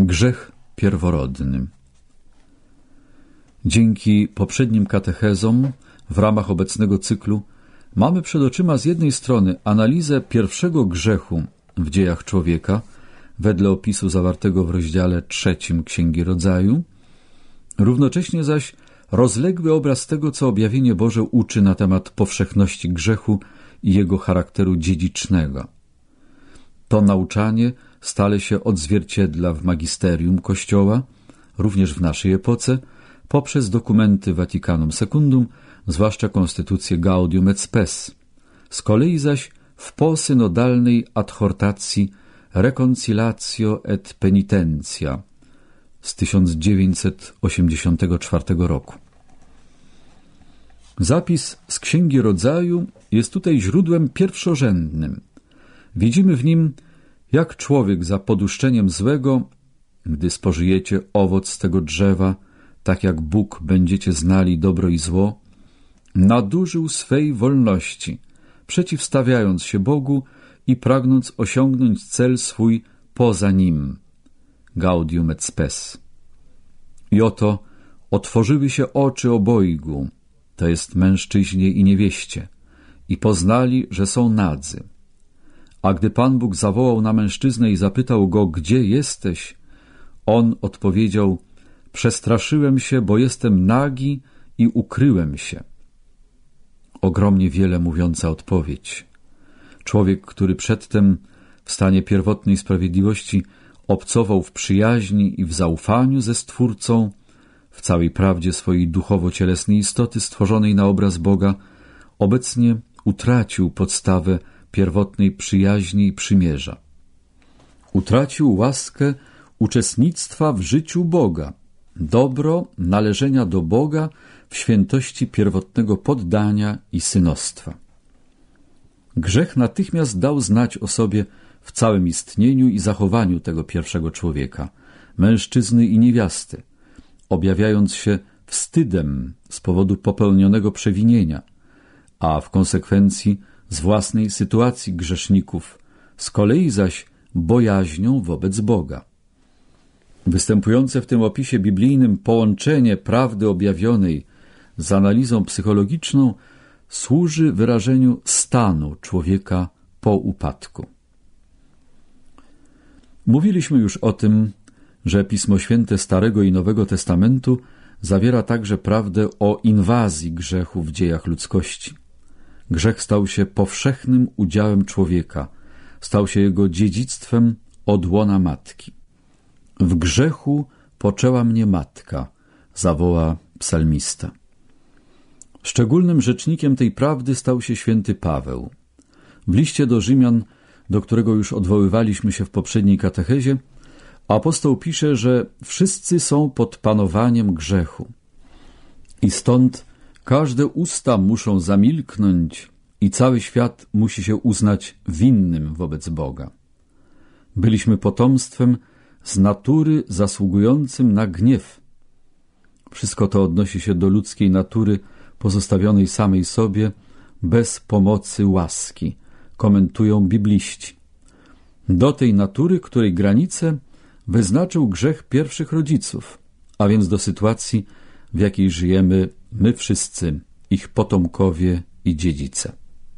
Grzech pierworodny. Dzięki poprzednim katechezom w ramach obecnego cyklu mamy przed oczyma z jednej strony analizę pierwszego grzechu w dziejach człowieka, wedle opisu zawartego w rozdziale 3 Księgi Rodzaju, równocześnie zaś rozległy obraz tego, co objawienie Boże uczy na temat powszechności grzechu i jego charakteru dziedzicznego. To nauczanie stale się odzwierciedla w magisterium Kościoła, również w naszej epoce, poprzez dokumenty Vaticanum Secundum, zwłaszcza konstytucję Gaudium et Spes, z kolei zaś w posynodalnej adhortacji Reconcilatio et Penitentia z 1984 roku. Zapis z Księgi Rodzaju jest tutaj źródłem pierwszorzędnym. Widzimy w nim, jak człowiek za poduszczeniem złego, gdy spożyjecie owoc tego drzewa, tak jak Bóg będziecie znali dobro i zło, nadużył swej wolności, przeciwstawiając się Bogu i pragnąc osiągnąć cel swój poza Nim. Gaudium et Spes. I oto otworzyły się oczy obojgu, to jest mężczyźnie i niewieście, i poznali, że są nadzy. A gdy Pan Bóg zawołał na mężczyznę i zapytał go, gdzie jesteś, on odpowiedział, przestraszyłem się, bo jestem nagi i ukryłem się. Ogromnie wiele mówiąca odpowiedź. Człowiek, który przedtem w stanie pierwotnej sprawiedliwości obcował w przyjaźni i w zaufaniu ze Stwórcą, w całej prawdzie swojej duchowo-cielesnej istoty stworzonej na obraz Boga, obecnie utracił podstawę pierwotnej przyjaźni i przymierza. Utracił łaskę uczestnictwa w życiu Boga, dobro należenia do Boga w świętości pierwotnego poddania i synostwa. Grzech natychmiast dał znać o sobie w całym istnieniu i zachowaniu tego pierwszego człowieka, mężczyzny i niewiasty, objawiając się wstydem z powodu popełnionego przewinienia, a w konsekwencji z własnej sytuacji grzeszników, z kolei zaś bojaźnią wobec Boga. Występujące w tym opisie biblijnym połączenie prawdy objawionej z analizą psychologiczną służy wyrażeniu stanu człowieka po upadku. Mówiliśmy już o tym, że Pismo Święte Starego i Nowego Testamentu zawiera także prawdę o inwazji grzechu w dziejach ludzkości. Grzech stał się powszechnym udziałem człowieka, stał się jego dziedzictwem od łona matki. W grzechu poczęła mnie matka, zawoła psalmista. Szczególnym rzecznikiem tej prawdy stał się święty Paweł. W liście do Rzymian, do którego już odwoływaliśmy się w poprzedniej katechezie, apostoł pisze, że wszyscy są pod panowaniem grzechu. I stąd każde usta muszą zamilknąć i cały świat musi się uznać winnym wobec Boga. Byliśmy potomstwem z natury zasługującym na gniew. Wszystko to odnosi się do ludzkiej natury pozostawionej samej sobie, bez pomocy łaski, komentują bibliści. Do tej natury, której granice wyznaczył grzech pierwszych rodziców, a więc do sytuacji, w jakiej żyjemy my wszyscy, ich potomkowie i dziedzice.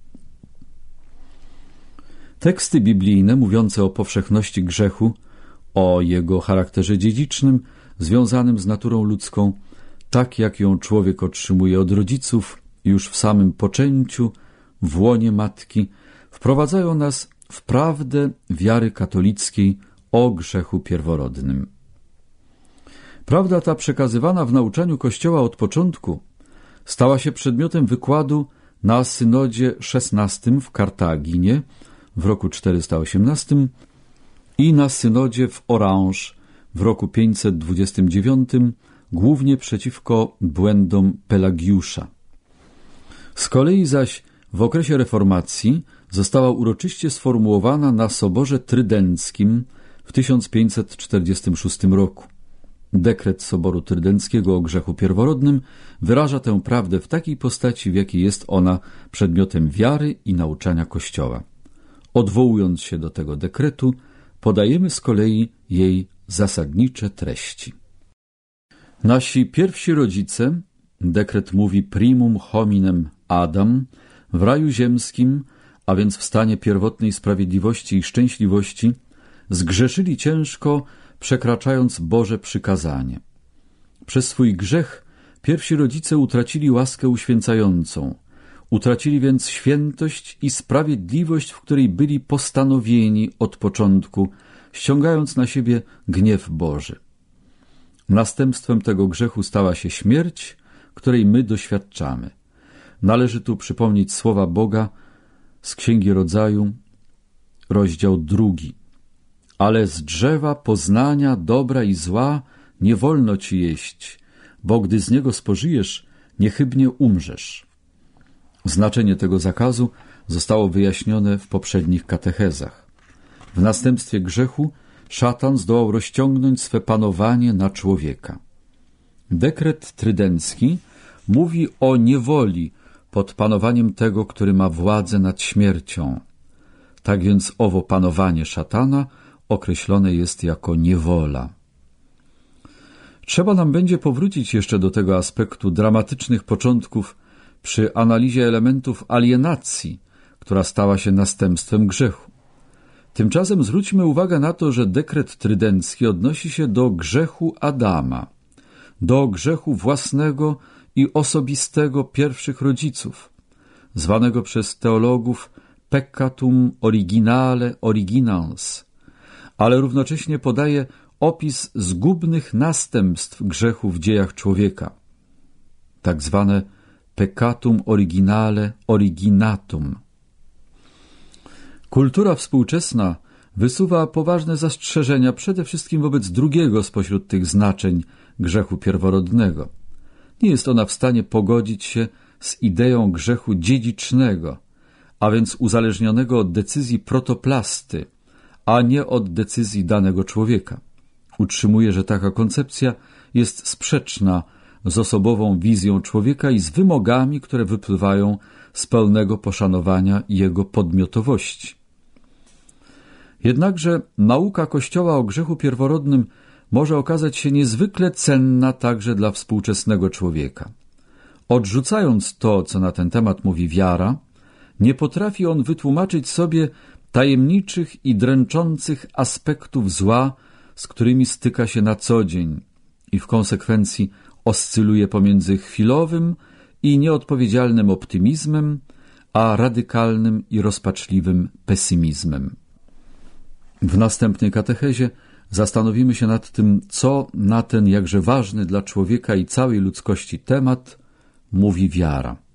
Teksty biblijne mówiące o powszechności grzechu, o jego charakterze dziedzicznym, związanym z naturą ludzką, tak jak ją człowiek otrzymuje od rodziców już w samym poczęciu, w łonie matki, wprowadzają nas w prawdę wiary katolickiej o grzechu pierworodnym. Prawda ta, przekazywana w nauczaniu Kościoła od początku, stała się przedmiotem wykładu na synodzie XVI w Kartaginie w roku 418 i na synodzie w Orange w roku 529, głównie przeciwko błędom Pelagiusza. Z kolei zaś w okresie reformacji została uroczyście sformułowana na Soborze Trydenckim w 1546 roku. Dekret Soboru Trydenckiego o grzechu pierworodnym wyraża tę prawdę w takiej postaci, w jakiej jest ona przedmiotem wiary i nauczania Kościoła. Odwołując się do tego dekretu, podajemy z kolei jej zasadnicze treści. Nasi pierwsi rodzice, dekret mówi primum hominem Adam, w raju ziemskim, a więc w stanie pierwotnej sprawiedliwości i szczęśliwości, zgrzeszyli ciężko, przekraczając Boże przykazanie. Przez swój grzech pierwsi rodzice utracili łaskę uświęcającą, utracili więc świętość i sprawiedliwość, w której byli postanowieni od początku, ściągając na siebie gniew Boży. Następstwem tego grzechu stała się śmierć, której my doświadczamy. Należy tu przypomnieć słowa Boga z Księgi Rodzaju, rozdział 2. Ale z drzewa poznania dobra i zła nie wolno ci jeść, bo gdy z niego spożyjesz, niechybnie umrzesz. Znaczenie tego zakazu zostało wyjaśnione w poprzednich katechezach. W następstwie grzechu szatan zdołał rozciągnąć swe panowanie na człowieka. Dekret trydencki mówi o niewoli pod panowaniem tego, który ma władzę nad śmiercią. Tak więc owo panowanie szatana określone jest jako niewola. Trzeba nam będzie powrócić jeszcze do tego aspektu dramatycznych początków przy analizie elementów alienacji, która stała się następstwem grzechu. Tymczasem zwróćmy uwagę na to, że dekret trydencki odnosi się do grzechu Adama, do grzechu własnego i osobistego pierwszych rodziców, zwanego przez teologów peccatum originale originans, ale równocześnie podaje opis zgubnych następstw grzechu w dziejach człowieka, tak zwane peccatum originale originatum. Kultura współczesna wysuwa poważne zastrzeżenia przede wszystkim wobec drugiego spośród tych znaczeń grzechu pierworodnego. Nie jest ona w stanie pogodzić się z ideą grzechu dziedzicznego, a więc uzależnionego od decyzji protoplasty, a nie od decyzji danego człowieka. Utrzymuje, że taka koncepcja jest sprzeczna z osobową wizją człowieka i z wymogami, które wypływają z pełnego poszanowania jego podmiotowości. Jednakże nauka Kościoła o grzechu pierworodnym może okazać się niezwykle cenna także dla współczesnego człowieka. Odrzucając to, co na ten temat mówi wiara, nie potrafi on wytłumaczyć sobie tajemniczych i dręczących aspektów zła, z którymi styka się na co dzień i w konsekwencji oscyluje pomiędzy chwilowym i nieodpowiedzialnym optymizmem, a radykalnym i rozpaczliwym pesymizmem. W następnej katechezie zastanowimy się nad tym, co na ten jakże ważny dla człowieka i całej ludzkości temat mówi wiara.